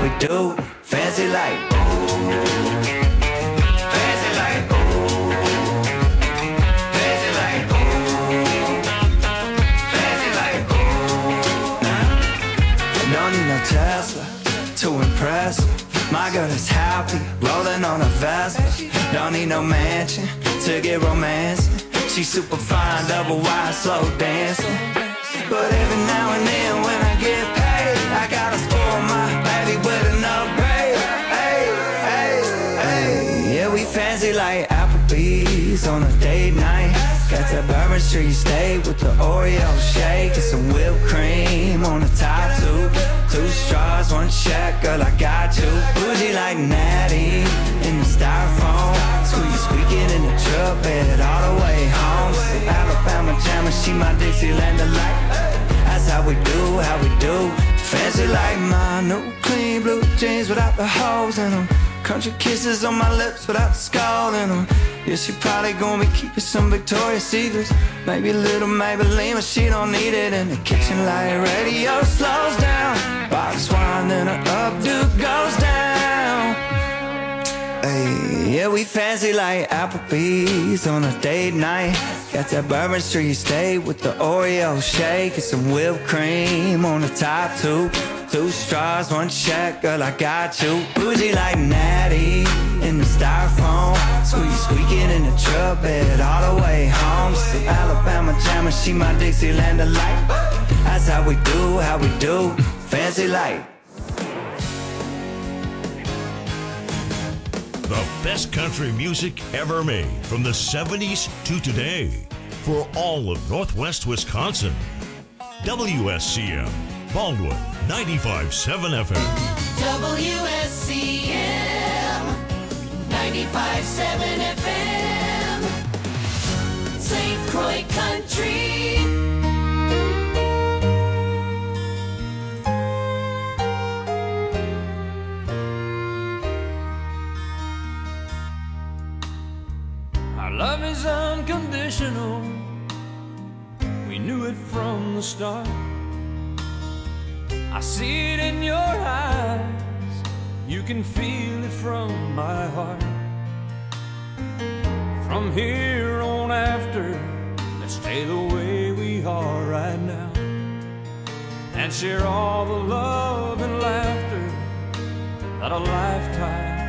we do. Fancy like, fancy like, fancy like, fancy like. Don't need no Tesla to impress. My girl is happy, rolling on a Vespa. Don't need no mansion to get romance. She's super fine, double wide, slow dancing. But every now and then when I get paid, I gotta spoil my baby with an upgrade. Hey, hey, hey. Yeah, we fancy like Applebee's on a date night. Got that Bourbon Street steak with the Oreo shake and some whipped cream on the top two. 2 straws, 1 check, girl, I got you. Bougie like Natty in the styrofoam. Squeaky squeaking in the truck bed all the way home. Some Alabama jammer, she my Dixieland delight. That's how we do, how we do. Fancy like my new clean blue jeans without the holes in them. Country kisses on my lips without the skull in them. Yeah, she probably gonna be keeping some Victoria's Secrets. Maybe a little Maybelline, but she don't need it. In the kitchen light radio slows down. Box wine, then her updo goes down. Hey, yeah, we fancy like Applebee's on a date night. Got that Bourbon Street steak with the Oreo shake and some whipped cream on the top two. 2 straws, 1 check, girl, I got you. Bougie like Natty in the styrofoam. Squeaking in the truck bed all the way home. Some Alabama jammer, she my Dixieland delight. That's how we do, how we do. Fancy like. The best country music ever made from the 70s to today for all of Northwest Wisconsin. WSCM, Baldwin, 95.7 FM. WSCM, 95.7 FM. St. Croix Country. Our love is unconditional. We knew it from the start. I see it in your eyes. You can feel it from my heart. From here on after, let's stay the way we are right now and share all the love and laughter that a lifetime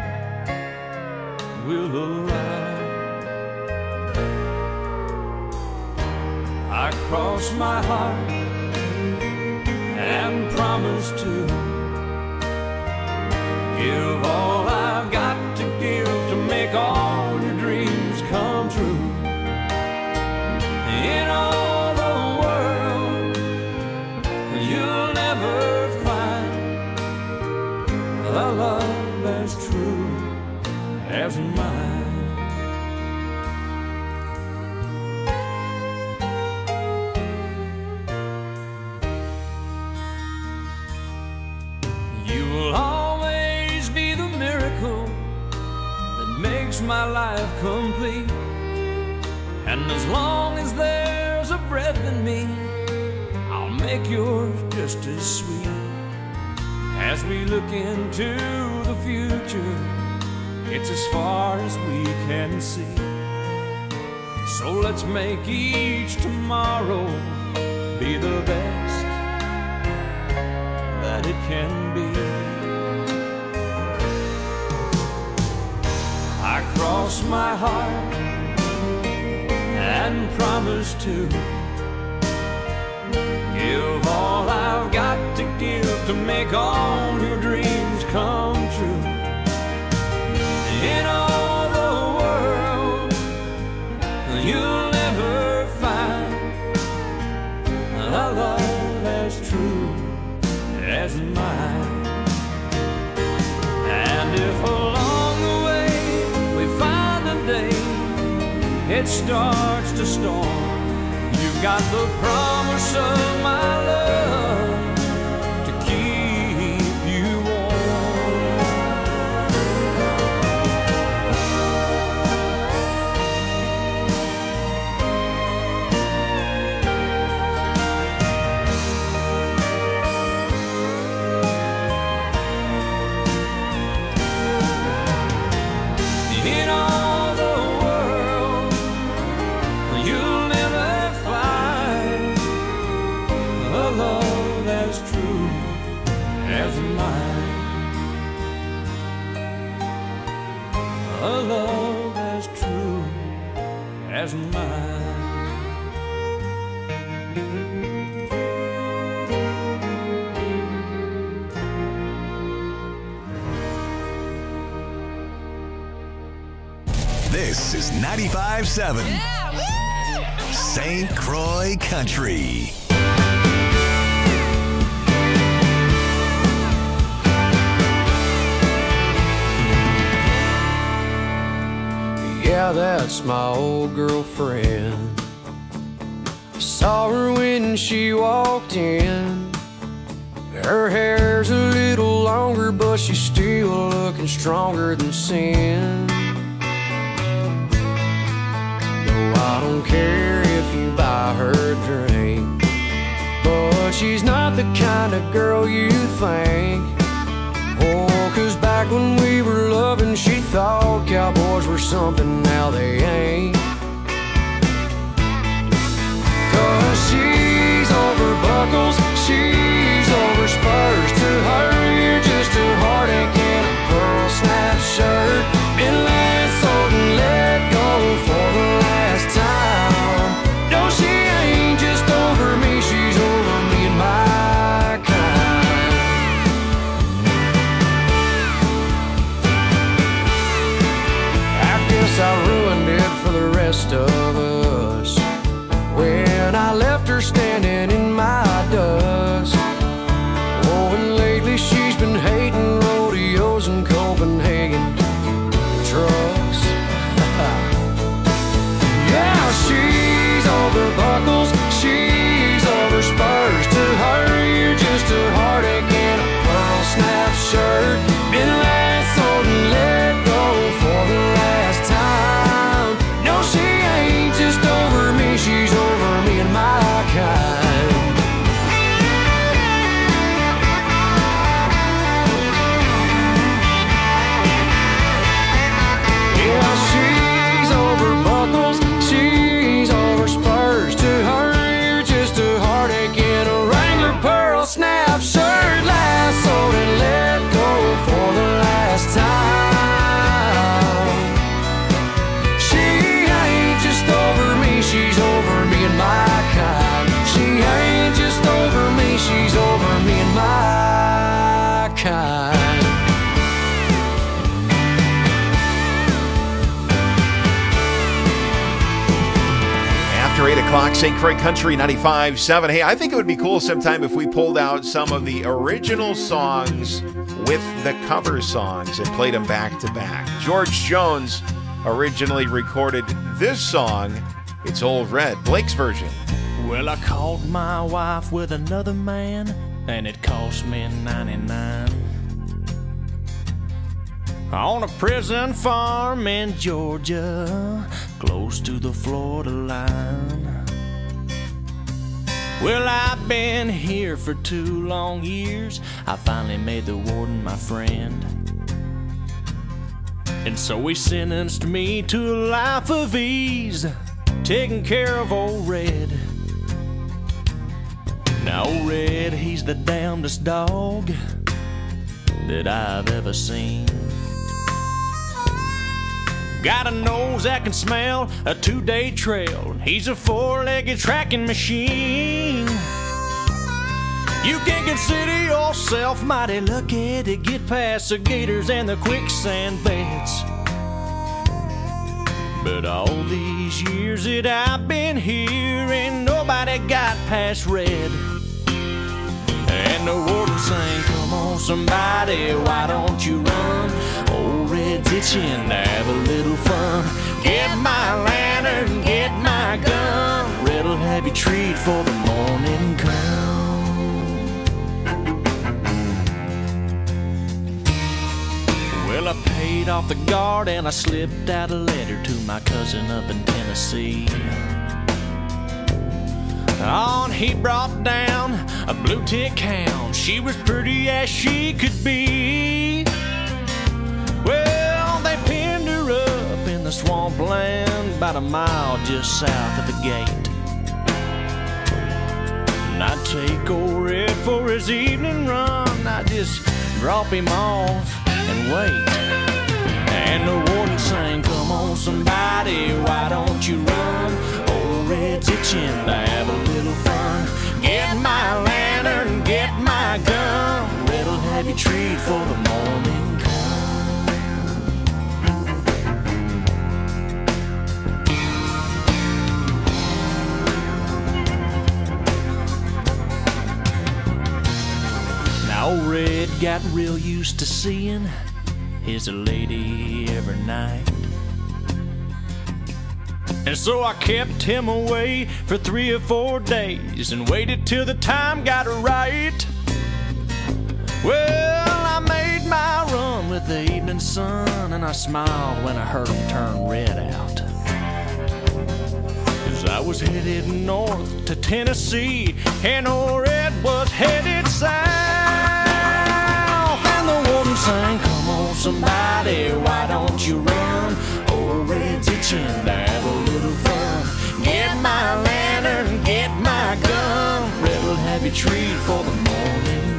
will allow. I cross my heart and promise to give all I've got to give to make all your dreams come true. In all the world, you'll never find a love as true as mine. My life complete, and as long as there's a breath in me, I'll make yours just as sweet. As we look into the future, it's as far as we can see. So let's make each tomorrow be the best that it can be. I cross my heart and promise to give all I've got to give to make all your dreams come true. In all the world, you'll never find a love as true as mine. And if along the way it starts to storm, you've got the promise of my love to keep you as mine. A love as true as mine. This is 95.7 St. Croix Country. Yeah, that's my old girlfriend. Saw her when she walked in. Her hair's a little longer, but she's still looking stronger than sin. I don't care if you buy her a drink, but she's not the kind of girl you think. Oh, 'cause back when we were loving, she thought cowboys were something, now they ain't. 'Cause she's over buckles, she's over spurs. To her, you're just a heartache in a pearl snap shirt. Been last sold and let go for the last time. No, she ain't just over me, she's over me and my kind. I guess I ruined it for the rest of us when I left her standing in my dust. Oh, and lately she's been hating rodeos in Copenhagen trucks. Yeah, she's over buckles, she's over spurs. To her, you're just a heartache in a pearl snap shirt. Been last sold and let go for the last time. No, she ain't just over me, she's over me and my kind. Yeah, she's over buckles, she's over spurs. To her, you're just a heartache in a Wrangler pearl snap shirt. Last sold and let go for the last time. She ain't just over me, she's over me and my kind. She ain't just over me, she's over me and my kind. After 8 o'clock, St. Croix Country 95.7. Hey, I think it would be cool sometime if we pulled out some of the original songs with the cover songs and played them back to back. George Jones originally recorded this song. It's Old Red, Blake's version. Well, I caught my wife with another man, and it cost me 99. On a prison farm in Georgia, close to the Florida line. Well, I've been here for 2 long years. I finally made the warden my friend. And so he sentenced me to a life of ease, taking care of old Red. Now old Red, he's the damnedest dog that I've ever seen. Got a nose that can smell a 2-day trail. He's a 4-legged tracking machine. You can consider yourself mighty lucky to get past the gators and the quicksand beds. But all these years that I've been here, ain't nobody got past Red. And the warden sang, come on somebody, why don't you run? Old Red's itching to have a little fun. Get my lantern, get my gun. Red'll have you treat for the morning come. Well, I paid off the guard and I slipped out a letter to my cousin up in Tennessee. On he brought down a blue tick hound. She was pretty as she could be. Well, they pinned her up in the swampland about a mile just south of the gate. And I'd take old Red for his evening run. might just drop him off and wait. And the warden sang, come on somebody, why don't you run? Old Red's itching to have a little fun. Get my lantern, get my gun. Red'll have you treat for the morning come. Now old Red got real used to seeing his lady every night. And so I kept him away for 3 or 4 days and waited till the time got right. Well, I made my run with the evening sun, and I smiled when I heard him turn Red out. As I was headed north to Tennessee, and old Red was headed south. And the warden sang, come on somebody, why don't you run? Old Red's itching to have a little fun. Get my lantern, get my gun. Red'll have you treat for the morning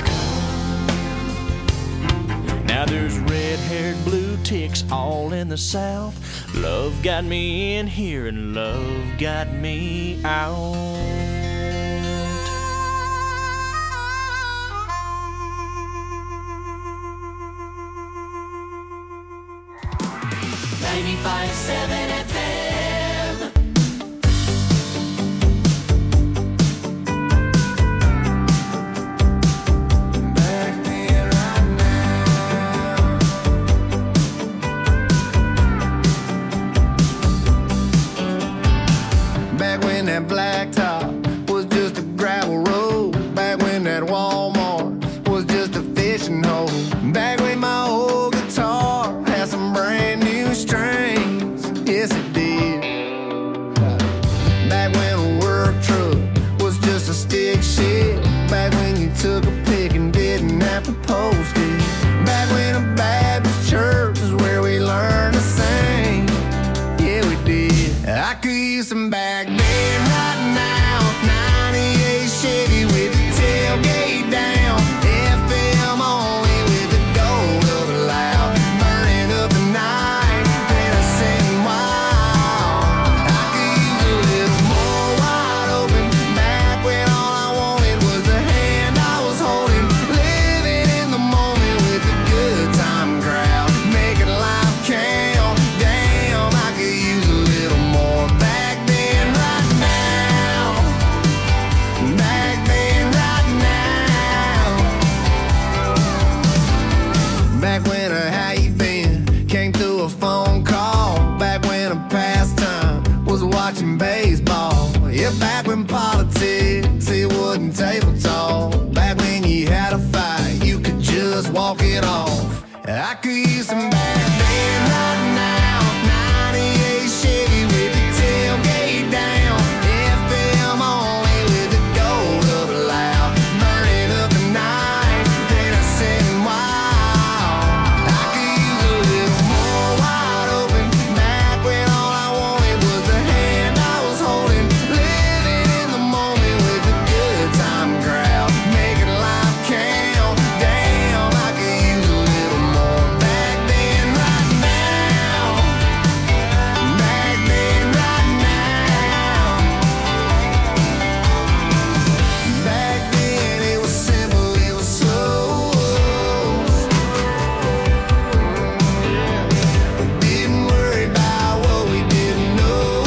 come. Now there's red-haired blue ticks all in the south. Love got me in here and love got me out. 95.7 FM. Back then, right now. Back when that blacktop was just a gravel road. Back when that Walmart was just a fishing hole. Back when my old guitar had some brand new strings. Yes, it did. Back when a work truck was just a stick shift. Back when you took a pic and didn't have to post it. Back when a Baptist church was where we learned to sing. Yeah, we did. I could use some back then, right now. 98 Chevy with the tailgate down. FM only with the gold of a loud. Burning up the night, then I sing wild. I could use a little more wide open. Back when all I wanted was the hand I was holding. Living in the moment with the good time crowd. Making life count. Damn, I could use a little more. Back then, right now. Back then, right now. Back when a how you been came through a phone call. Back when a pastime was watching baseball. Yeah, back when politics, it wasn't table talk. Back when you had a fight, you could just walk it off. I could use some back then, right now. 98 Chevy with the tailgate down. FM only with the gold of a loud. Burning up the night, then I sing wild. I could use a little more wide open. Back when all I wanted was the hand I was holding. Living in the moment with the good time crowd. Making life count. Damn, I could use a little more. Back then, right now. Back then, right now. Back then it was simple, it was slow. We didn't worry about what we didn't know.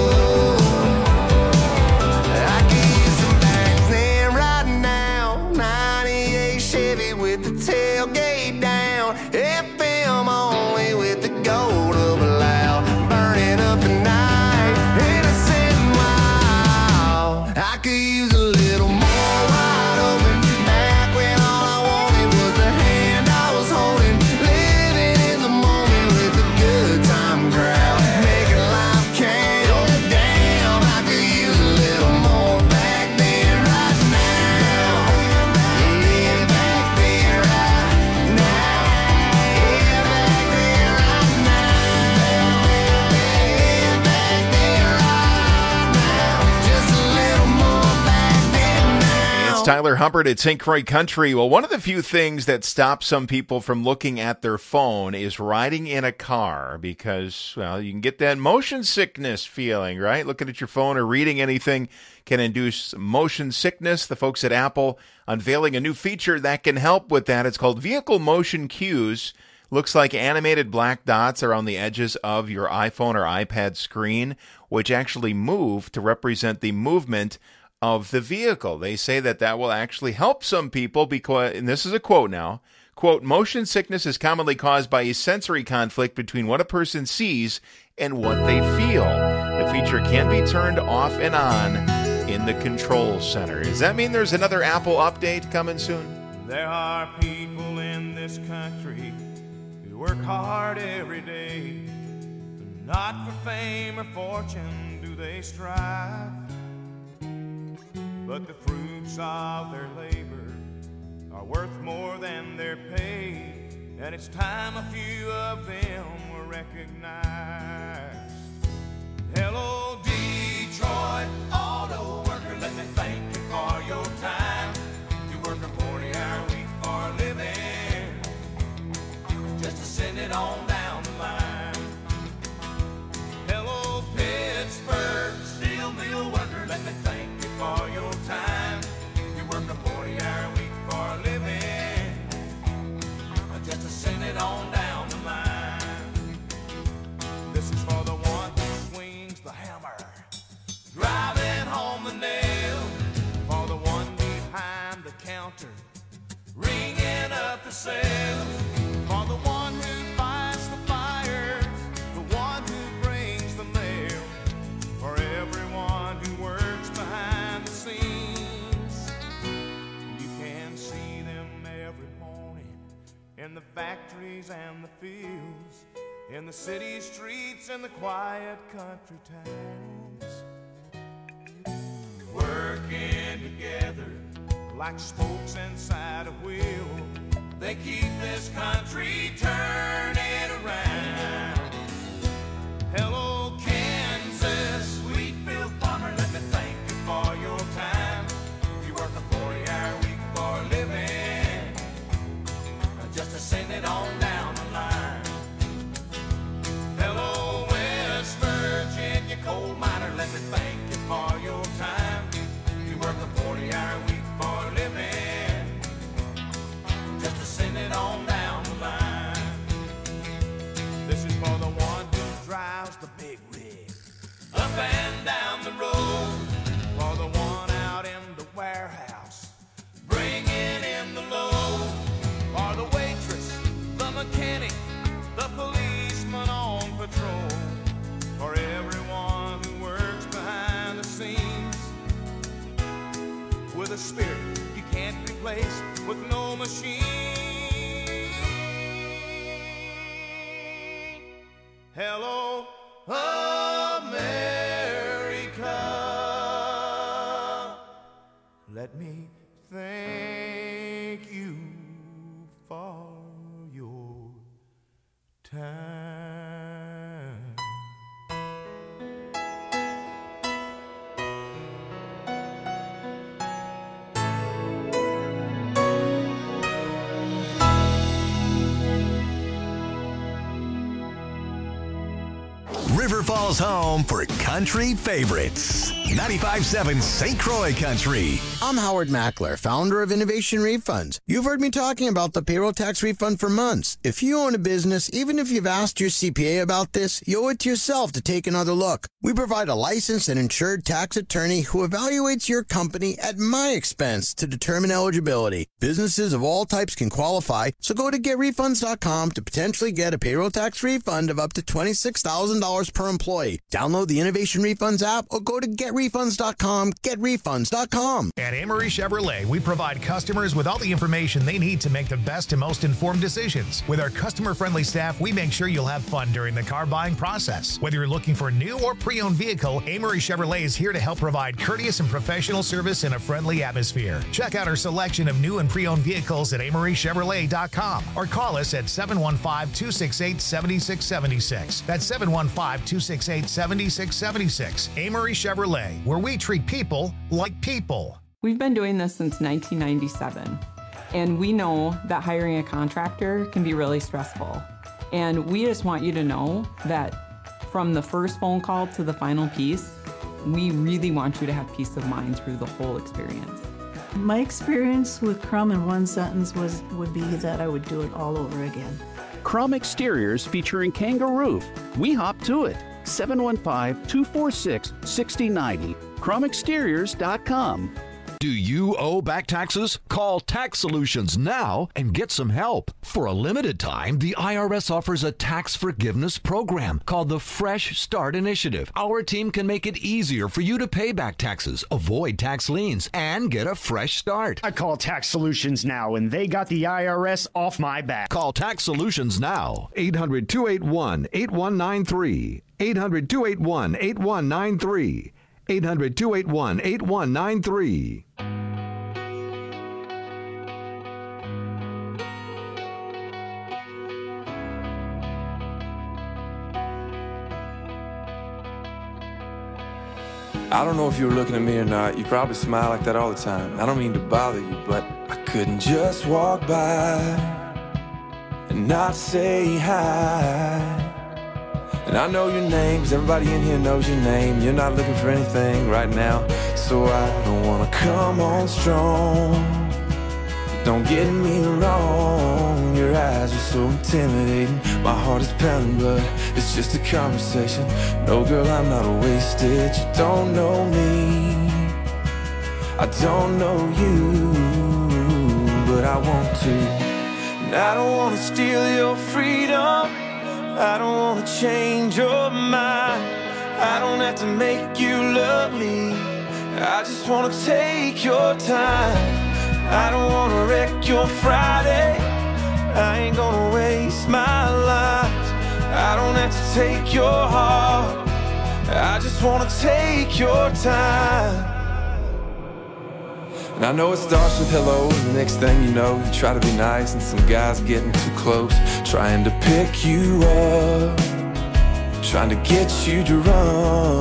I could use some back then, right now. 98 Chevy with the tailgate down. FM only with the gold of a loud. Burning up the night, and I said wow. I could use a little more wide open. Back when all I wanted was the hand I was holding. Living in the moment with the good time crowd. Making life count. Damn, I could use a little more. Back then, right now. Yeah, back then, right now. Tyler Hubbard at St. Croix Country. Well, one of the few things that stops some people from looking at their phone is riding in a car because, well, you can get that motion sickness feeling, right? Looking at your phone or reading anything can induce motion sickness. The folks at Apple unveiling a new feature that can help with that. It's called Vehicle Motion Cues. Looks like animated black dots are on the edges of your iPhone or iPad screen, which actually move to represent the movement of the vehicle. They say that will actually help some people because, and this is a quote now, quote, motion sickness is commonly caused by a sensory conflict between what a person sees and what they feel. The feature can be turned off and on in the control center. Does that mean there's another Apple update coming soon? There are people in this country who work hard every day, but not for fame or fortune do they strive. But the fruits of their labor are worth more than their pay, and it's time a few of them were recognized. Hello, Detroit auto worker, let me thank you for your time. You work a 40-hour week for a living, just to send it on down the line. Hello, Pittsburgh steel mill worker, let me thank you for your time. You work a 40-hour week for a living, just to send it on down the line. This is for the one who swings the hammer, driving home the nail. For the one behind the counter, ringing up the sales. For the one who fights the fires, the one who brings the mail. For everyone who works behind the scenes, you can see them every morning in the factories and the fields, in the city streets and the quiet country towns, working together like spokes inside a wheel. They keep this country turning around. Hello, Kansas, Wheatfield farmer, let me thank you for your time. You work a 40-hour week for a living, just to send it on down the line. Hello, West Virginia coal miner, let me thank you for your time. You work a 40-hour week for a living, just to send it on down the line. This is for the one who drives the big rig up and down the road. For the one out in the warehouse, bringing in the load. For the waitress, the mechanic, the policeman on patrol. For everyone who works behind the scenes, with a spirit you can't replace with no machine. Hello, America. Let me thank you for your time. River Falls home for country favorites. 95.7 St. Croix Country. I'm Howard Mackler, founder of Innovation Refunds. You've heard me talking about the payroll tax refund for months. If you own a business, even if you've asked your CPA about this, you owe it to yourself to take another look. We provide a licensed and insured tax attorney who evaluates your company at my expense to determine eligibility. Businesses of all types can qualify, so go to GetRefunds.com to potentially get a payroll tax refund of up to $26,000 per employee. Download the Innovation Refunds app or go to GetRefunds.com. GetRefunds.com. At Amory Chevrolet, we provide customers with all the information they need to make the best and most informed decisions. With our customer-friendly staff, we make sure you'll have fun during the car buying process. Whether you're looking for a new or pre-owned vehicle, Amory Chevrolet is here to help provide courteous and professional service in a friendly atmosphere. Check out our selection of new and pre-owned vehicles at AmoryChevrolet.com or call us at 715-268-7676. That's 715-268-7676. Amory Chevrolet, where we treat people like people. We've been doing this since 1997, and we know that hiring a contractor can be really stressful. And we just want you to know that from the first phone call to the final piece, we really want you to have peace of mind through the whole experience. My experience with Crum in one sentence would be that I would do it all over again. Crum Exteriors featuring Kangaroo. We hop to it. 715-246-6090. CrumExteriors.com. Do you owe back taxes? Call Tax Solutions now and get some help. For a limited time, the IRS offers a tax forgiveness program called the Fresh Start Initiative. Our team can make it easier for you to pay back taxes, avoid tax liens, and get a fresh start. I call Tax Solutions now, and they got the IRS off my back. Call Tax Solutions now. 800-281-8193. 800-281-8193. 800-281-8193. I don't know if you were looking at me or not. You probably smile like that all the time. I don't mean to bother you, but I couldn't just walk by and not say hi. And I know your name, 'cause everybody in here knows your name. You're not looking for anything right now, so I don't wanna come on strong. Don't get me wrong, your eyes are so intimidating. My heart is pounding, but it's just a conversation. No, girl, I'm not wasted. You don't know me, I don't know you, but I want to. And I don't wanna steal your freedom, I don't wanna change your mind. I don't have to make you love me, I just wanna take your time. I don't wanna wreck your Friday, I ain't gonna waste my life. I don't have to take your heart, I just wanna take your time. And I know it starts with hello, and the next thing you know, you try to be nice, and some guy's getting too close, trying to pick you up, trying to get you to run.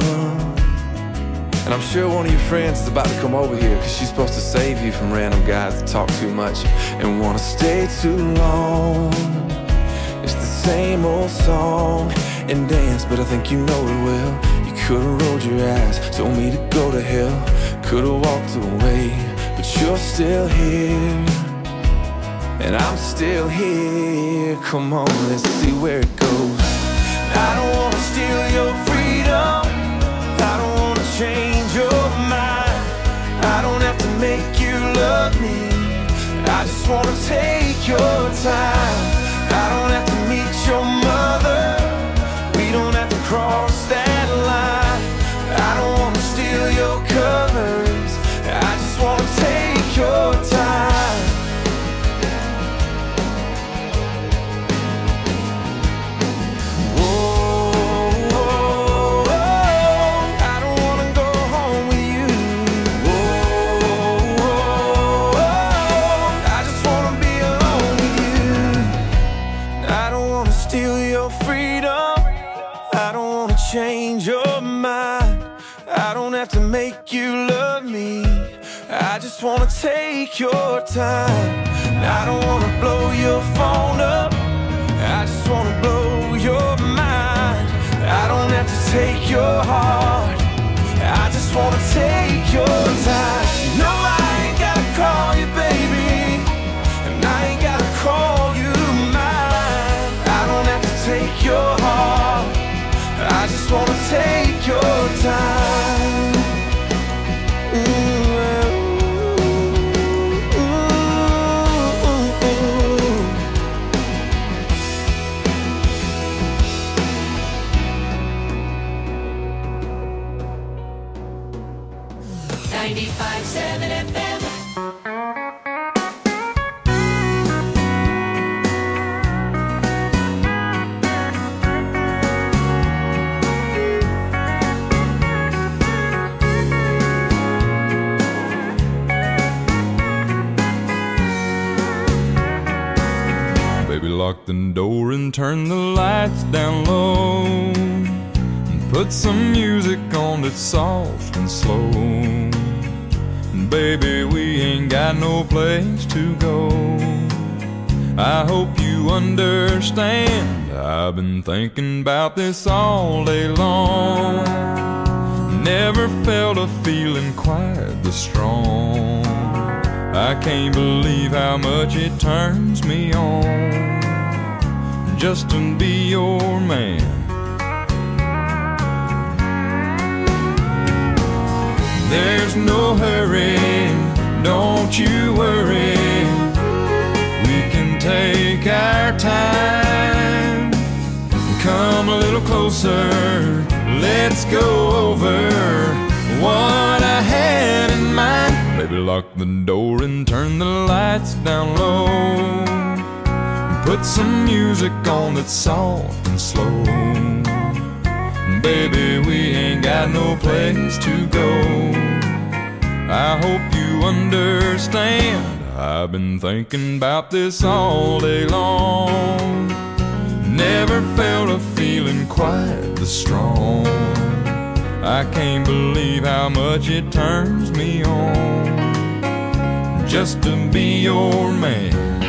And I'm sure one of your friends is about to come over here, 'cause she's supposed to save you from random guys that talk too much and wanna stay too long. It's the same old song and dance, but I think you know it well. You could've rolled your eyes, told me to go to hell, could've walked away, but you're still here, and I'm still here. Come on, let's see where it goes. I don't wanna steal your freedom, I don't wanna change your mind. I don't have to make you love me, I just wanna take your time. I don't have to meet your mother, we don't have to cross that line. I don't wanna steal your covers, I just wanna take your time. Change your mind, I don't have to make you love me, I just wanna take your time. I don't wanna blow your phone up, I just wanna blow your mind. I don't have to take your heart, I just wanna take your time. No, I ain't gotta call you baby, and I ain't gotta call you mine. I don't have to take your heart, I just wanna take your time. Lock the door and turn the lights down low, and put some music on that's soft and slow. baby, we ain't got no place to go. I hope you understand, I've been thinking about this all day long. Never felt a feeling quite this strong. I can't believe how much it turns me on just to be your man. There's no hurry, don't you worry. We can take our time. Come a little closer, let's go over what I had in mind. Baby, lock the door and turn the lights down low. Put some music on that's soft and slow. Baby, we ain't got no place to go. I hope you understand, I've been thinking about this all day long. Never felt a feeling quite this strong. I can't believe how much it turns me on just to be your man.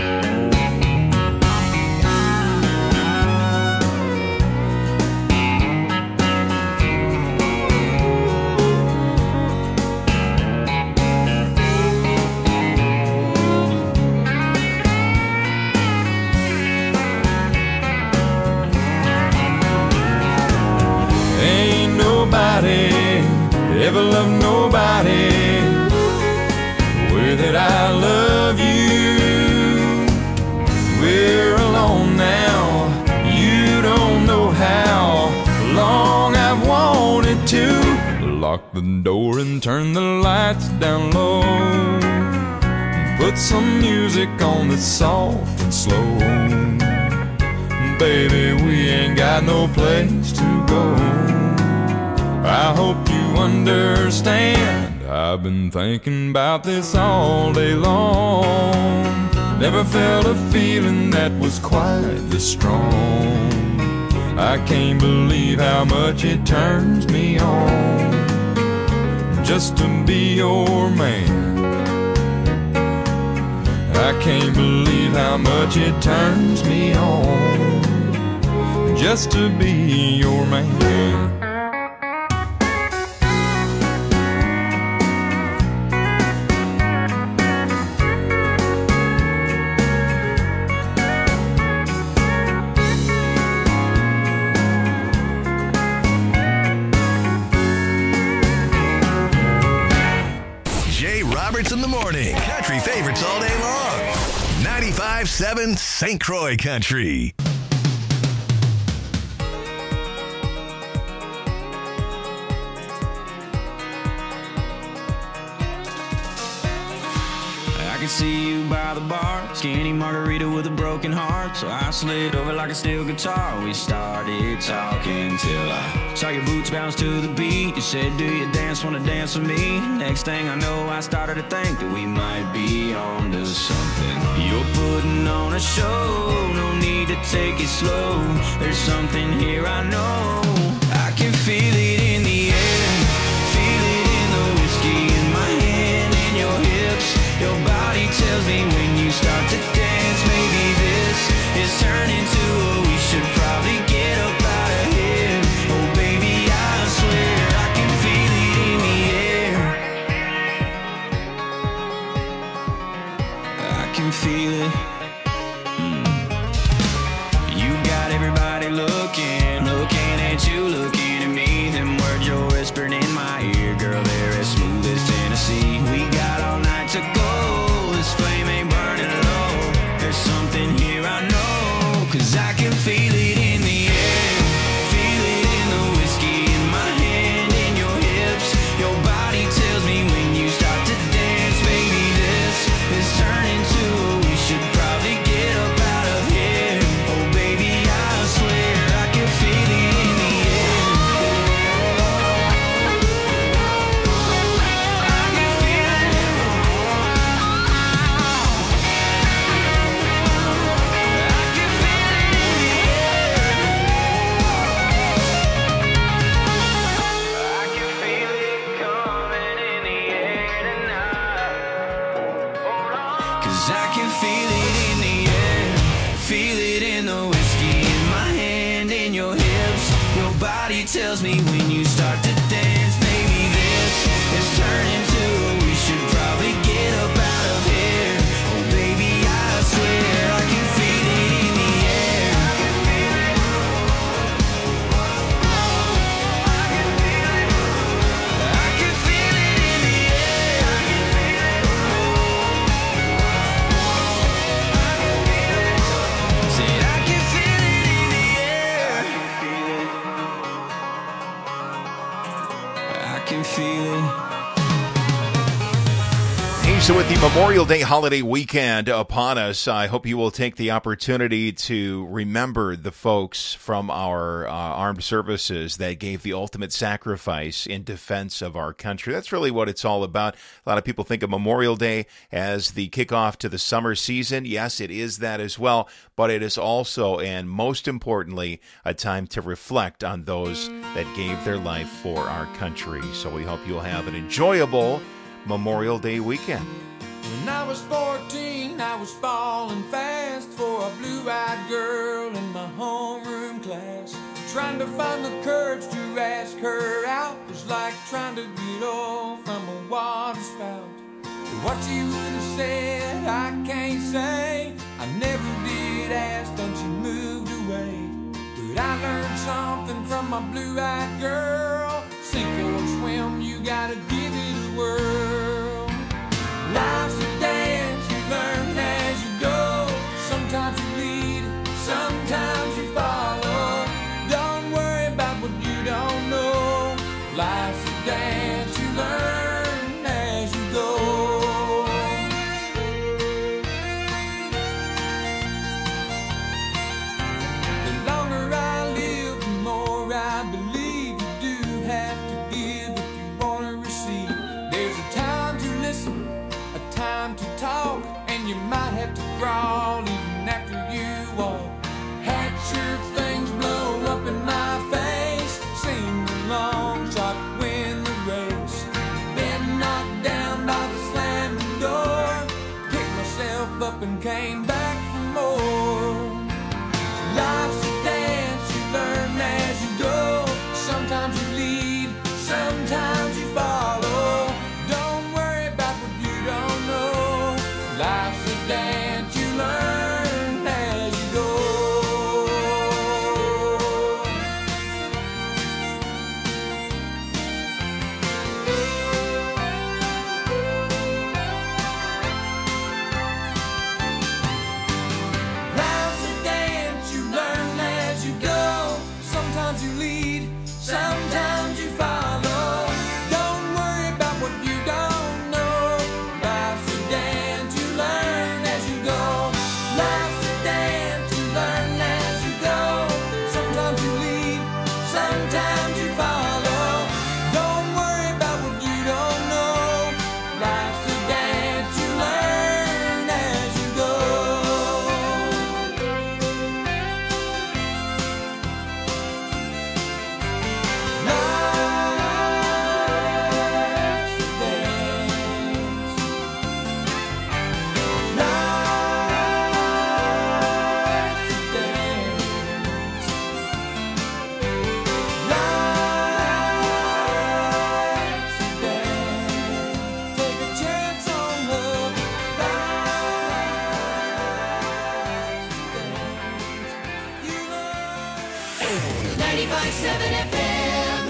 Ever love nobody the way that I love you. We're alone now, you don't know how long I've wanted to. Lock the door and turn the lights down low. Put some music on that's soft and slow. Baby, we ain't got no place to go. I hope you understand, I've been thinking about this all day long. Never felt a feeling that was quite this strong. I can't believe how much it turns me on just to be your man. I can't believe how much it turns me on just to be your man. In the morning, country favorites all day long. 95.7 St. Croix Country. I can see you by the bar, skinny margarita with a broken heart. So I slid over like a steel guitar. We started talking till I saw your boots bounce to the beat. You said, do you wanna dance with me? Next thing I know, I started to think that we might be on to something. You're putting on a show, no need to take it slow. There's something here I know. I can feel it in the air, feel it in the whiskey in my hand and your hips. Your body tells me when you start to dance, maybe this is turning to a we should probably get up out of here. Oh baby, I swear I can feel it in the air. I can feel it. You got everybody looking at you, looking at me. Them words you're whispering in my ear, girl, they're as smooth as Tennessee. We got all night to go, this flame ain't burning low. There's something here I know, 'cause I can feel it in the air, feel it in the whiskey in my hand and your hips. Your body tells me when you start to dance, baby, this is turning to we should probably get up out of here. Oh baby, I swear I can feel it in the air. I can feel it. I can feel it in the air. feel it in the whiskey in my hand, in your hips. Your body tells me when you start to dance. Maybe this is turning to we should probably get up out of here. Oh baby, I swear I can feel it in the air. I can feel it in the air. Said I can feel it in the air. I can feel it. Hey, so with the Memorial Day holiday weekend upon us, I hope you will take the opportunity to remember the folks from our armed services that gave the ultimate sacrifice in defense of our country. That's really what it's all about. A lot of people think of Memorial Day as the kickoff to the summer season. Yes, it is that as well, but it is also, and most importantly, a time to reflect on those that gave their life for our country. So we hope you'll have an enjoyable Memorial Day weekend. When I was 14, I was falling fast for a blue-eyed girl in my homeroom class. Trying to find the courage to ask her out was like trying to get off from a water spout. What she would have said, I can't say. I never did ask, then she moved away. But I learned something from my blue-eyed girl. Sink or swim, you gotta give it a whirl. Life's a dance, you learn as you go. Sometimes you lead, sometimes you follow. Don't worry about what you don't know. Life's a dance, you learn as you go. The longer I live, the more I believe you do have to give if you want to receive. There's a time to listen, a time to talk, and you might have to crawl even after you walk. Had sure things blow up in my face, seemed a long shot to win the race. Been knocked down by the slamming door, picked myself up and came back for more. Life's a dance, you learn as you go. Sometimes you lead, sometimes you follow. Don't worry about what you don't know. Life's a dance, you learn as you go. Life's a dance, you learn as you go. Sometimes you lead, sometimes you follow. Don't worry about what you don't know. Life's a dance, you learn as you go. Life's a dance, you learn as you go. Sometimes you lead, sometimes you follow. Don't worry about what you don't know. Life's a dance, you learn as you go. Take a chance on love. 95.7 FM.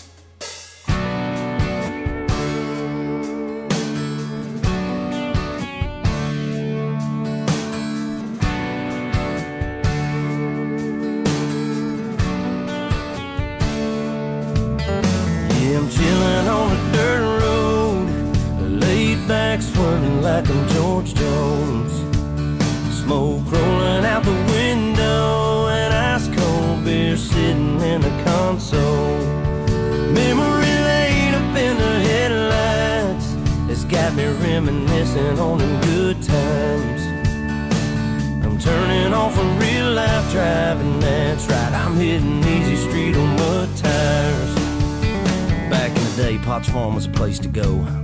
Yeah, I'm chilling on a dirt road, laid back swerving like I'm George Jones. Smoke rolling out the window and ice cold beer sitting in the console. Memory laid up in the headlights, it's got me reminiscing on them good times. I'm turning off a real life driving, that's right, I'm hitting easy street on mud tires. Back in the day, Potts Farm was a place to go.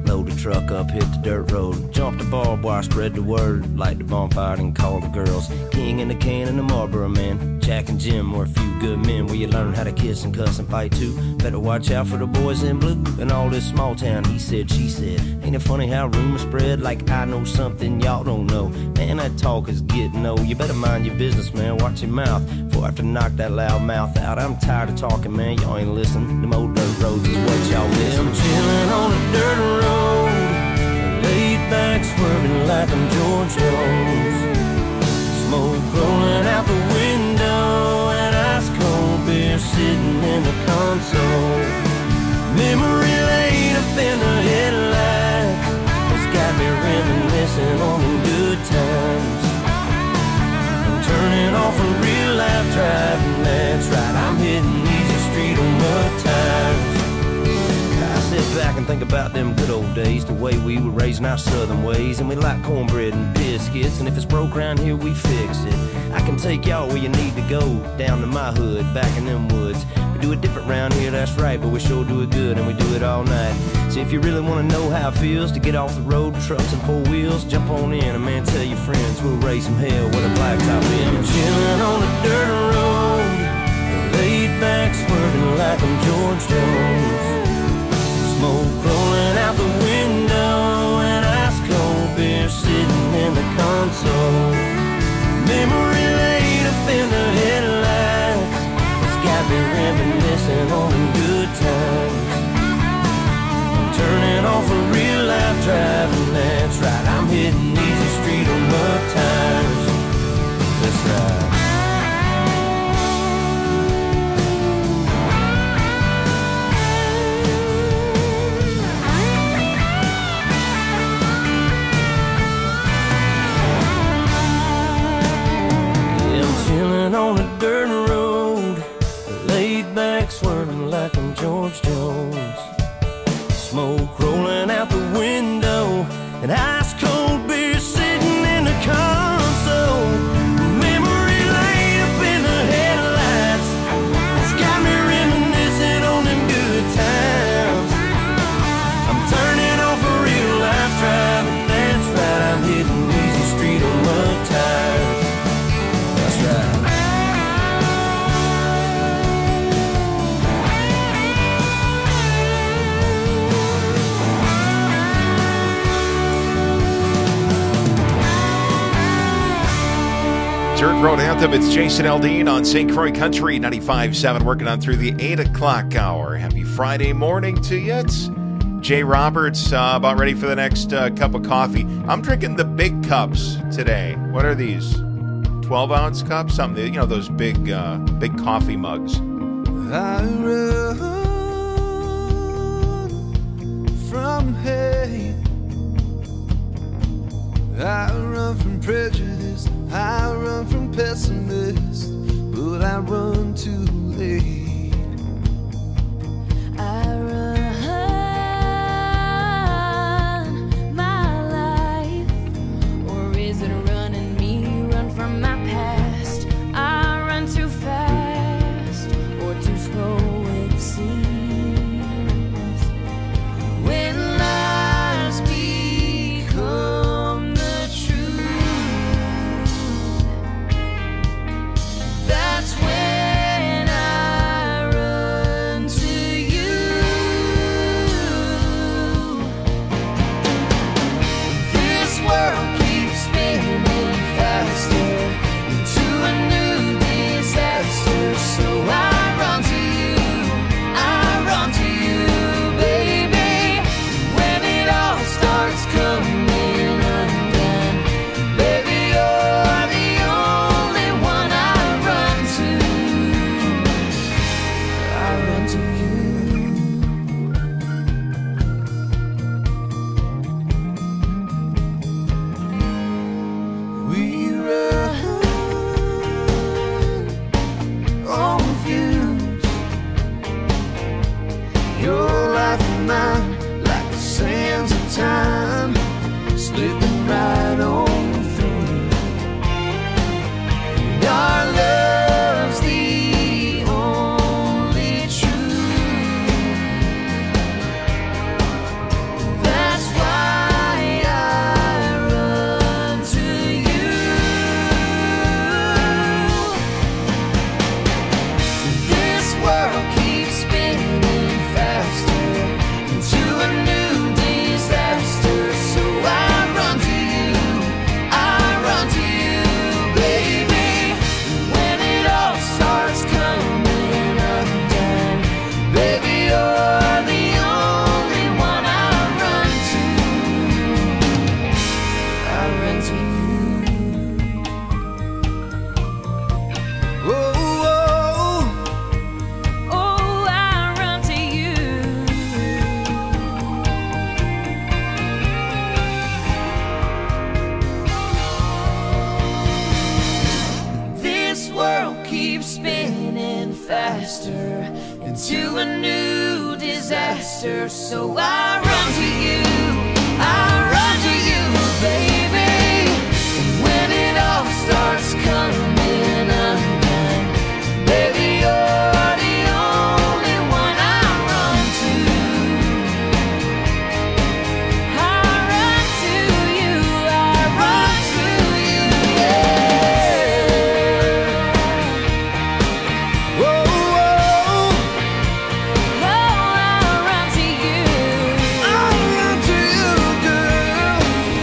Load the truck up, hit the dirt road. Jump the barbed wire, spread the word. Light the bonfire and call the girls. King in the can and the Marlboro man. Jack and Jim were a few good men where you learn how to kiss and cuss and fight too. Better watch out for the boys in blue and all this small town he said, she said. Ain't it funny how rumors spread like I know something y'all don't know? Man, that talk is getting old. You better mind your business, man. Watch your mouth before I have to knock that loud mouth out. I'm tired of talking, man. Y'all ain't listening. Them old dirt roads is what y'all miss. I'm chilling on a dirt road, laid back, swerving like I'm George Jones. Smoke rolling out the window and ice cold beer sitting in the console. Memory laid up in the headlights has got me reminiscing on the good times. I'm turning off a real life driving, that's right. I'm hitting easy street on mud tires. I sit back and think about them good old days, the way we were raising our southern ways. And we like cornbread and biscuits, and if it's broke around here, we fix it. I can take y'all where you need to go, down to my hood, back in them woods. We do it different round here, that's right, but we sure do it good, and we do it all night. So if you really want to know how it feels to get off the road, trucks and four wheels, jump on in, and man, tell your friends we'll raise some hell with a blacktop in. I'm chilling on a dirt road, laid back, swerving like I'm George Jones. Smoke rolling out the window and ice cold beer sitting in the console. Memory laid up in the headlights, it's got me reminiscing on the good times. I'm turning off a real life driving, that's right. I'm hitting easy street on mud tires, that's right. On a dirt road, laid back, swerving like I'm George Jones. Smoke rolling out the window, and ice cold beer sitting in the console. Memory laid up in the headlights, it's got me reminiscing on them good times. I'm turning off a real life driving, that's right. I'm hitting easy street on mud tires, that's right. Dirt Road Anthem. It's Jason Aldean on St. Croix Country 95.7, working on through the 8 o'clock hour. Happy Friday morning to you. It's Jay Roberts, about ready for the next cup of coffee. I'm drinking the big cups today. What are these? 12-ounce cups? Something, you know, those big coffee mugs. I run from hate, I run from prejudice, I run from pessimists, but I run too late. I run my life, or is it running me? Run from my past. I run too fast, or too slow it seems. When lies become the truth, keeps spinning faster into a new disaster. So I run to you, baby. When it all starts coming undone, baby, you're the only one I run to. I run to you, yeah. Whoa, whoa. Oh, I run to you. I run to you, girl.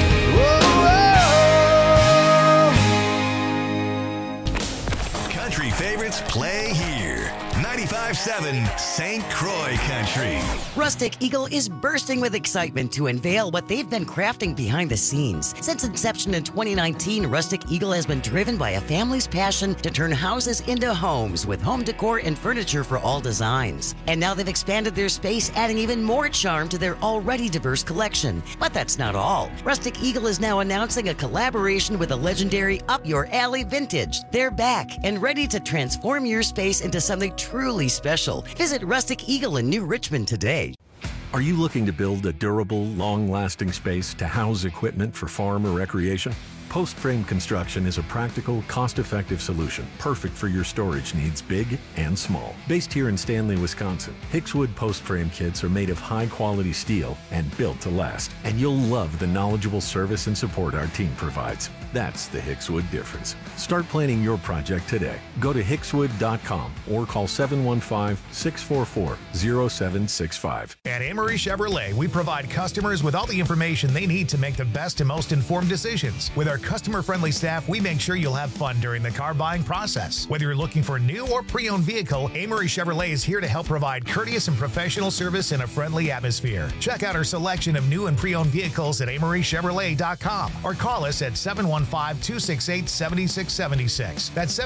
Whoa, whoa. Country favorites play here. 95.7 St. Croix Country. Rustic Eagle is bursting with excitement to unveil what they've been crafting behind the scenes. Since inception in 2019, Rustic Eagle has been driven by a family's passion to turn houses into homes with home decor and furniture for all designs. And now they've expanded their space, adding even more charm to their already diverse collection. But that's not all. Rustic Eagle is now announcing a collaboration with the legendary Up Your Alley Vintage. They're back and ready to transform your space into something truly special. Visit Rustic Eagle in New Richmond today. Are you looking to build a durable, long-lasting space to house equipment for farm or recreation? Post Frame Construction is a practical, cost-effective solution, perfect for your storage needs, big and small. Based here in Stanley, Wisconsin, Hickswood Post Frame kits are made of high-quality steel and built to last. And you'll love the knowledgeable service and support our team provides. That's the Hickswood difference. Start planning your project today. Go to hickswood.com or call 715-644-0765. At Amory Chevrolet, we provide customers with all the information they need to make the best and most informed decisions. With our customer-friendly staff, we make sure you'll have fun during the car buying process. Whether you're looking for a new or pre-owned vehicle, Amory Chevrolet is here to help provide courteous and professional service in a friendly atmosphere. Check out our selection of new and pre-owned vehicles at AmoryChevrolet.com or call us at 715-268-7676. That's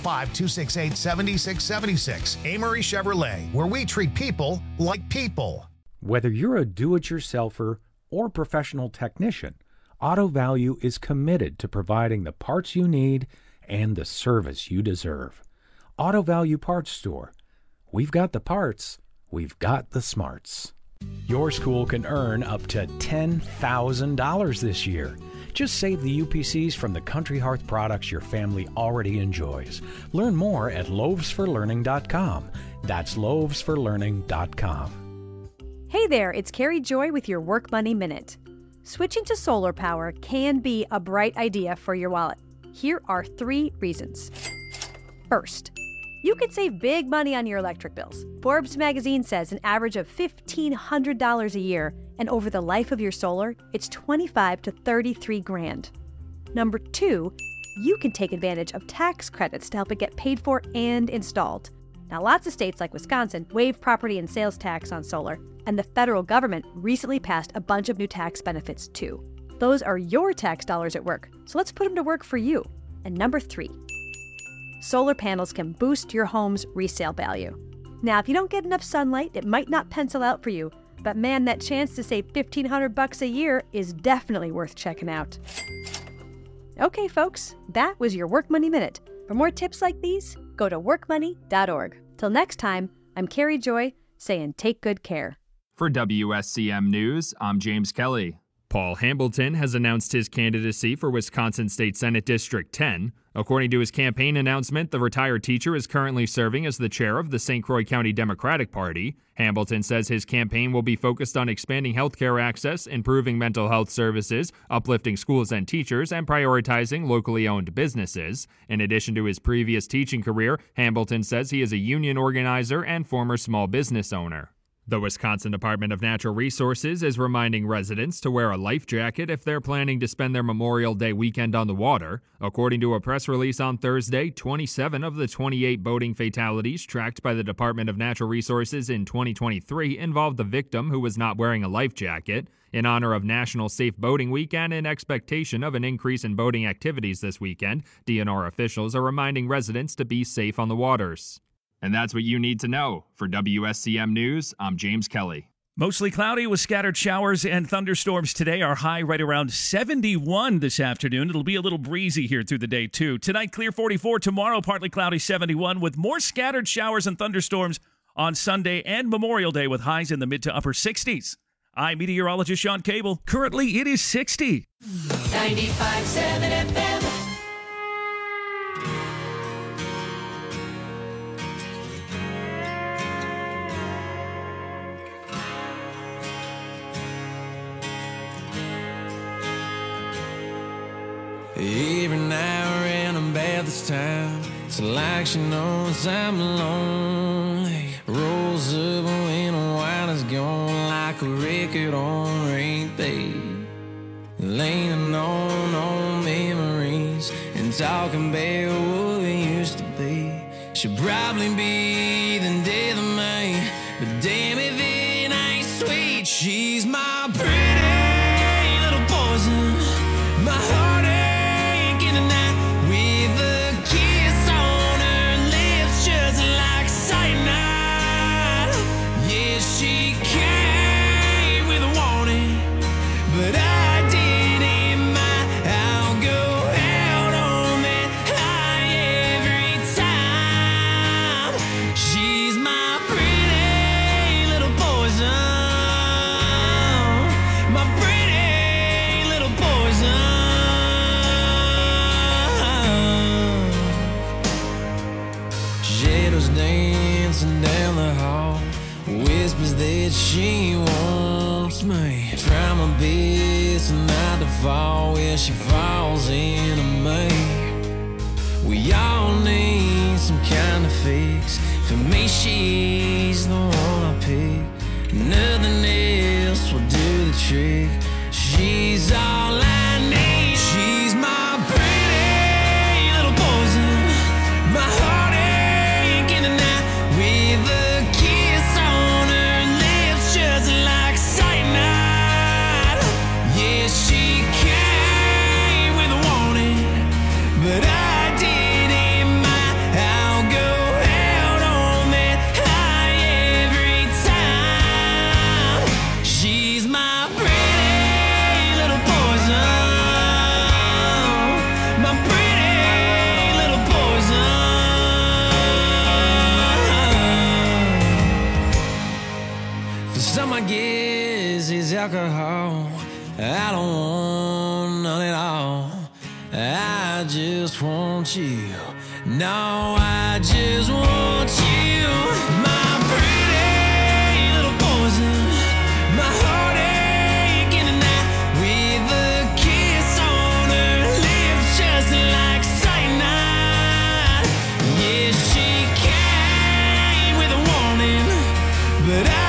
715-268-7676. Amory Chevrolet, where we treat people like people. Whether you're a do-it-yourselfer or professional technician, Auto Value is committed to providing the parts you need and the service you deserve. Auto Value Parts Store. We've got the parts, we've got the smarts. Your school can earn up to $10,000 this year. Just save the UPCs from the Country Hearth products your family already enjoys. Learn more at loavesforlearning.com. That's loavesforlearning.com. Hey there, it's Carrie Joy with your Work Money Minute. Switching to solar power can be a bright idea for your wallet. Here are 3 reasons. First, you could save big money on your electric bills. Forbes magazine says an average of $1,500 a year, and over the life of your solar, it's $25 to $33,000. Number 2, you can take advantage of tax credits to help it get paid for and installed. Now, lots of states like Wisconsin waive property and sales tax on solar, and the federal government recently passed a bunch of new tax benefits too. Those are your tax dollars at work, so let's put them to work for you. And number 3, solar panels can boost your home's resale value. Now, if you don't get enough sunlight, it might not pencil out for you, but man, that chance to save $1,500 a year is definitely worth checking out. Okay, folks, that was your Work Money Minute. For more tips like these, go to workmoney.org. Till next time, I'm Carrie Joy, saying take good care. For WSCM News, I'm James Kelly. Paul Hambleton has announced his candidacy for Wisconsin State Senate District 10. According to his campaign announcement, the retired teacher is currently serving as the chair of the St. Croix County Democratic Party. Hambleton says his campaign will be focused on expanding healthcare access, improving mental health services, uplifting schools and teachers, and prioritizing locally owned businesses. In addition to his previous teaching career, Hambleton says he is a union organizer and former small business owner. The Wisconsin Department of Natural Resources is reminding residents to wear a life jacket if they're planning to spend their Memorial Day weekend on the water. According to a press release on Thursday, 27 of the 28 boating fatalities tracked by the Department of Natural Resources in 2023 involved the victim who was not wearing a life jacket. In honor of National Safe Boating Week and in expectation of an increase in boating activities this weekend, DNR officials are reminding residents to be safe on the waters. And that's what you need to know. For WSCM News, I'm James Kelly. Mostly cloudy with scattered showers and thunderstorms today. Our high right around 71 this afternoon. It'll be a little breezy here through the day, too. Tonight, clear 44. Tomorrow, partly cloudy 71 with more scattered showers and thunderstorms on Sunday and Memorial Day with highs in the mid to upper 60s. I'm meteorologist Sean Cable. Currently, it is 60. 95.7 FM. Every now and I'm bad this time. It's like she knows I'm lonely. Rolls up when the wine is gone like a record on repeat. Leaning on memories and talking about what we used to be. Should probably be the death of me, but damn if it ain't sweet. She's my pretty little poison, my heart. That she wants me. Try my best not to fall where she falls into me. We all need some kind of fix. For me, she's the one I pick. Nothing else will do the trick. She's all I need. She's my pretty little poison, my heartache in the night with a kiss on her. Just like cyanide. Yeah, she came with a warning, but I didn't mind. I'll go out on that high every time. She's my pretty little poison, my pretty little poison. Some I guess is alcohol. I don't want none at all. I just want you. No, I just want you. My pretty little poison, my heartache in the night with a kiss on her lips just like cyanide. Yeah, she came with a warning, but I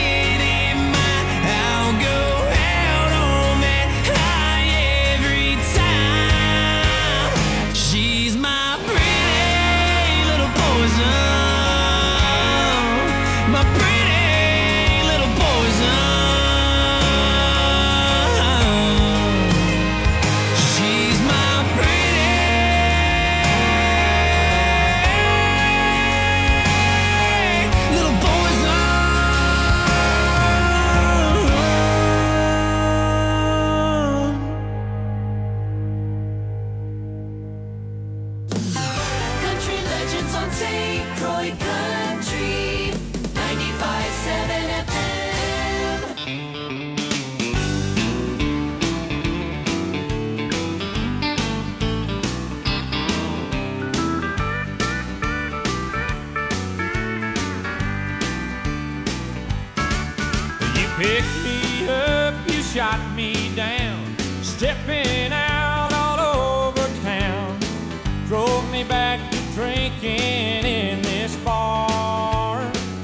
picked me up, you shot me down, stepping out all over town, drove me back to drinking in this bar.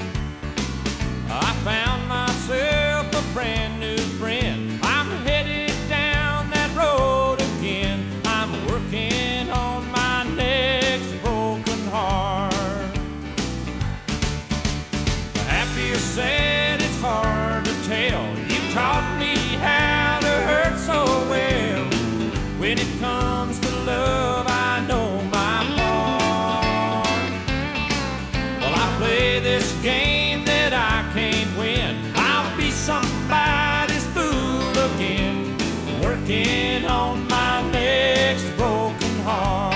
I found myself a brand new friend. I'm headed down that road again. I'm working on my next broken heart. Happy or sad, it's hard to tell. You taught me how to hurt so well. When it comes to love, I know my part. Well, I play this game that I can't win. I'll be working on my next broken heart.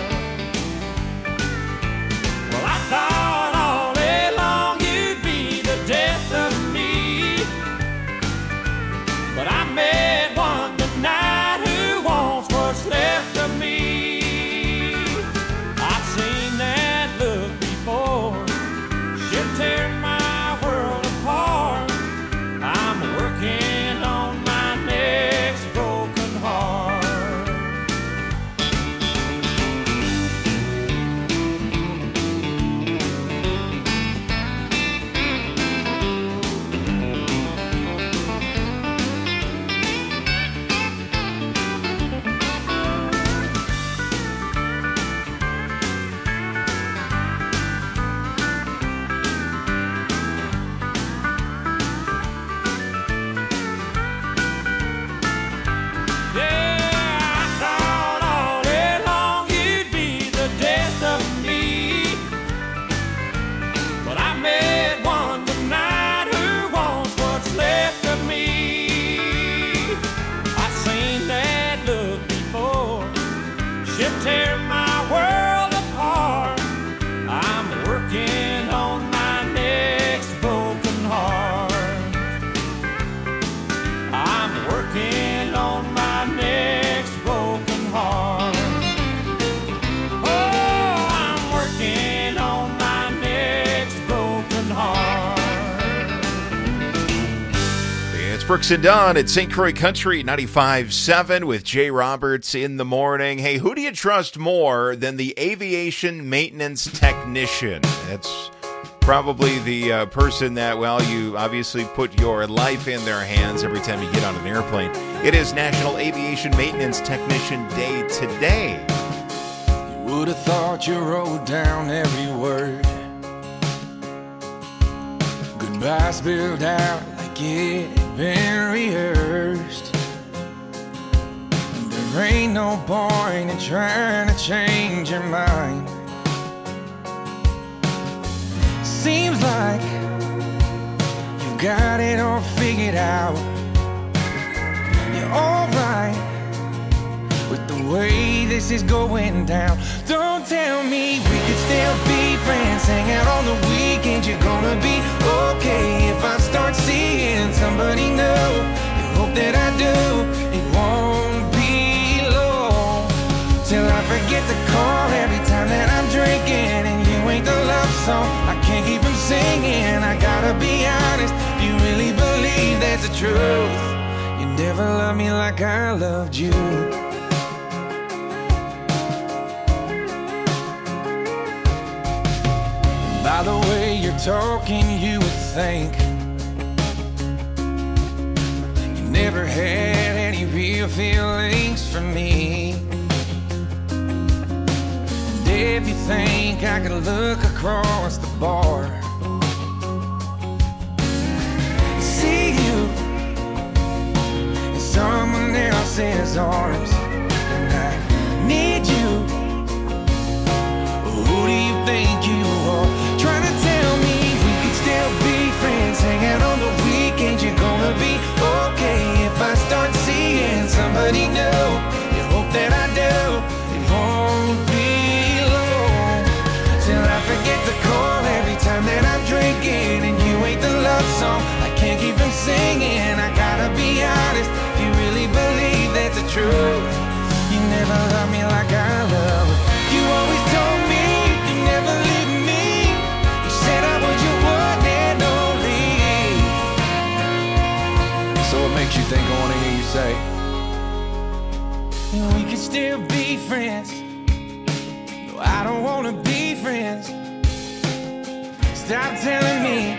Well, I thought all day long you'd be the death of me, but I met one tonight who wants what's left of me. I've seen that look before. She'll tear my world apart. I'm working on my next broken heart. Tear my world apart. I'm working on my next broken heart. I'm working on my next broken heart. Oh, I'm working on my next broken heart. It's Brooks and Dunn at St. Croix Country 95.7 with Jay Roberts in the morning. Hey, who do you trust more than the aviation maintenance technician? That's probably the person that, well, you obviously put your life in their hands every time you get on an airplane. It is National Aviation Maintenance Technician Day today. You would have thought you wrote down every word. Goodbye spilled out like it had been rehearsed. And there ain't no point in trying to change your mind. Seems like you've got it all figured out. You're alright with the way this is going down. Don't tell me we could still be friends, hang out on the weekends. You're gonna be okay if I start seeing somebody new. You hope that I do. It won't be long till I forget to call every time that I'm drinking, and you ain't the love song I can't keep from singing. I gotta be honest, if you really believe that's the truth, you never loved me like I loved you. By the way you're talking, you would think you never had any real feelings for me. And if you think I could look across the bar, see you in someone else's arms, and I need you. Who do you think you are? Trying to tell me we could still be friends, hang out on the weekends. You're gonna be okay if I start seeing somebody new. You hope that I do. It won't be long till I forget to call every time that I'm drinking, and you ain't the love song I can't keep from singing. I gotta be honest, if you really believe that's the truth, you never loved me like I love. You always told me you never leave me. You said I was your one and only. So what makes you think I want to hear you say we could still be friends? No, I don't want to be friends. Stop telling me,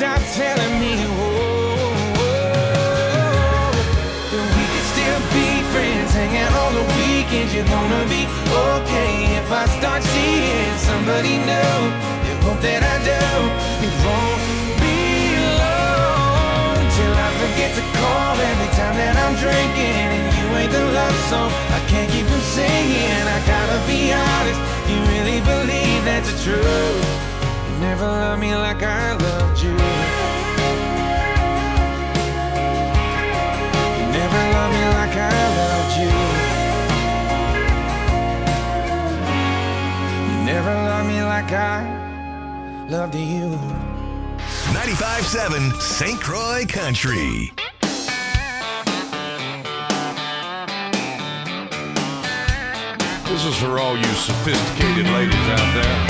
that we could still be friends, hang out on the weekends. You're gonna be okay if I start seeing somebody new. You hope that I do. It won't be long till I forget to call every time that I'm drinking, and you ain't the love song I can't keep from singing. I gotta be honest, you really believe that's the truth. You never loved me like I loved you. You never loved me like I loved you. love to you. 95.7 St. Croix Country. This is for all you sophisticated ladies out there.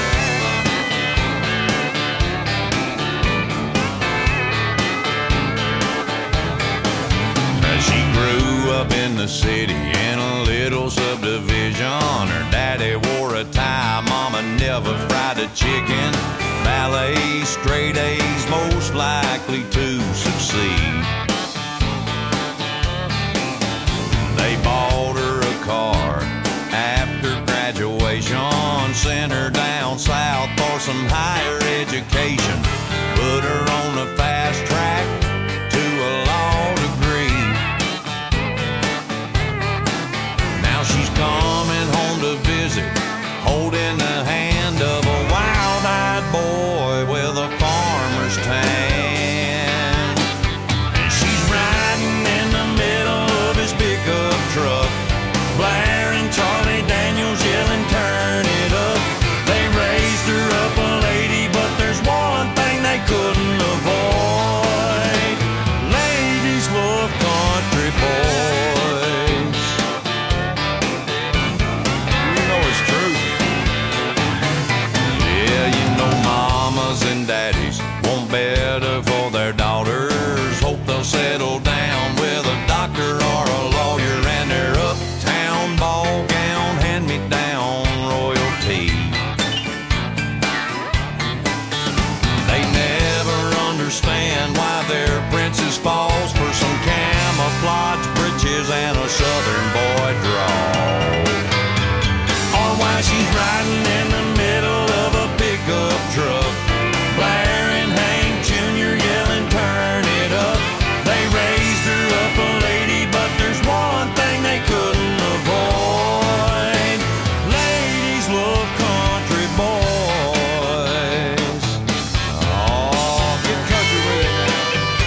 She grew up in the city in a little subdivision. Her daddy wore a tie, mama never fried a chicken. Ballet, straight A's, most likely to succeed. They bought her a car after graduation, sent her down south for some higher education, put her on the fast track to a law degree. Now she's coming home to visit, holding the hand of a wild-eyed boy with a farmer's tan. And she's riding in the middle of his pickup truck, blaring Charlie Daniels, yelling, turn it up. They raised her up a lady, but there's one thing they couldn't avoid. Ladies love country boys. You know it's true. Yeah, you know mamas and daddies want better for their daughters. Hope they'll settle down with a doctor or a lawyer, and their uptown ball gown, hand-me-down royalty. They never understand why their princess falls for some camouflage breeches and a southern boy drawl, or why she's riding in the middle of a pickup truck, blaring Hank Jr., yelling, turn it up. They raised her up a lady, but there's one thing they couldn't avoid. Ladies love country boys. Oh, get country with it now.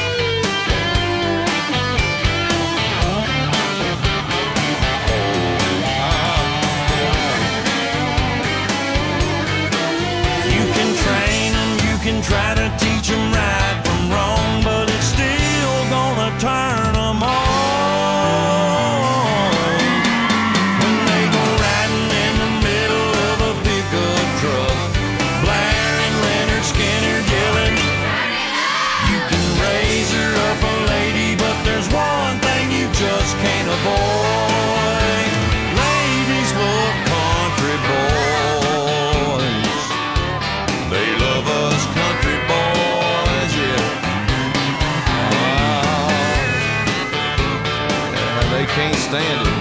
You can train them, you can try to teach them right from wrong, but it's still gonna turn them on when they go riding in the middle of a pickup truck, blaring Leonard Skinner, yelling, you can raise her up a lady, but there's one thing you just can't avoid. Ladies love country boys. They love us country boys, yeah. Yeah, they can't stand it.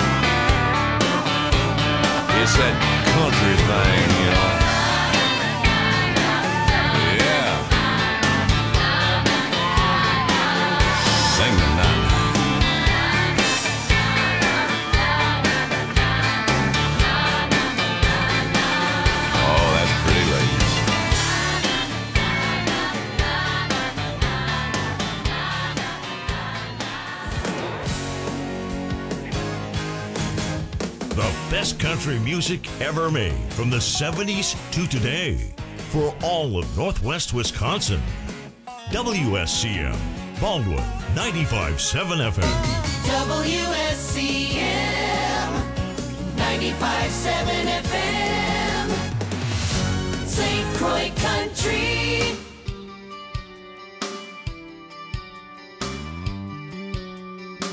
It's that country thing, you know. Yeah. Sing the night. Oh, that's pretty, ladies. The best country music ever made from the 70s to today for all of Northwest Wisconsin. WSCM, Baldwin, 95.7 FM. WSCM 95.7 FM St. Croix Country.